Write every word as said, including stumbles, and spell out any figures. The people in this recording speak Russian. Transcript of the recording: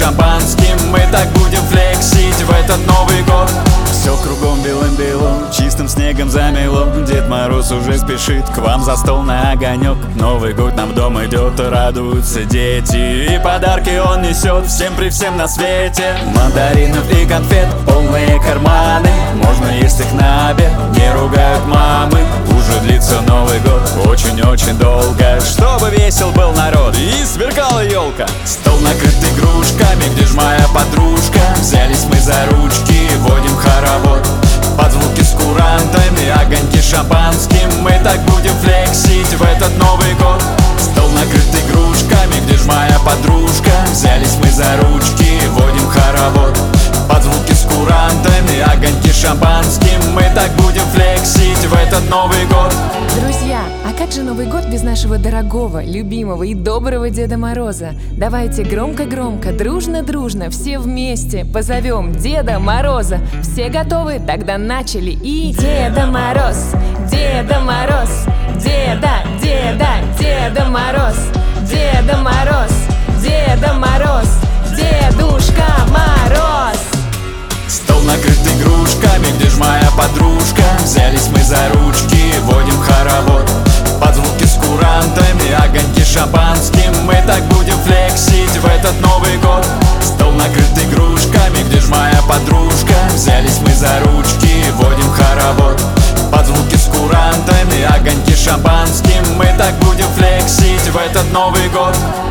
шампанским мы так будем флексить в этот Новый год. Все кругом белым-белым, чистым снегом замело. Дед Мороз уже спешит к вам за стол на огонек. Новый год нам в дом идет, радуются дети, и подарки он несет всем при всем на свете. Мандаринов и конфет полные карманы, можно есть их на обед, не ругают мамы. Уже длится Новый год очень-очень долго, чтобы весел был народ и сверкала елка. Стол накрыт игрушками, где ж моя подружка? Взялись мы за ручки, водим хоровод. Под звуки с курантами, огоньки шампанским мы так будем флексить в этот Новый год. Стол накрыт игрушками, где ж моя подружка? Взялись мы за ручки, водим хоровод. Под звуки с курантами, огоньки шампанским мы так будем флексить в этот Новый год. Друзья, а как же Новый год без нашего дорогого, любимого и доброго Деда Мороза? Давайте громко-громко, дружно-дружно, все вместе позовем Деда Мороза. Все готовы? Тогда начали и... Деда Мороз, Деда Мороз, Деда, Деда, Деда Мороз, Деда Мороз, Деда Мороз, Дедушка Мороз. Стол накрыт игрушками, где ж моя подружка? Взялись мы за ручки, водим хоровод. Под звуки с курантами, огоньки шампанским мы так будем флексить в этот Новый год. Стол накрыт игрушками, где ж моя подружка? Взялись мы за ручки, водим хоровод. Под звуки с курантами, огоньки шампанским мы так будем флексить в этот Новый год.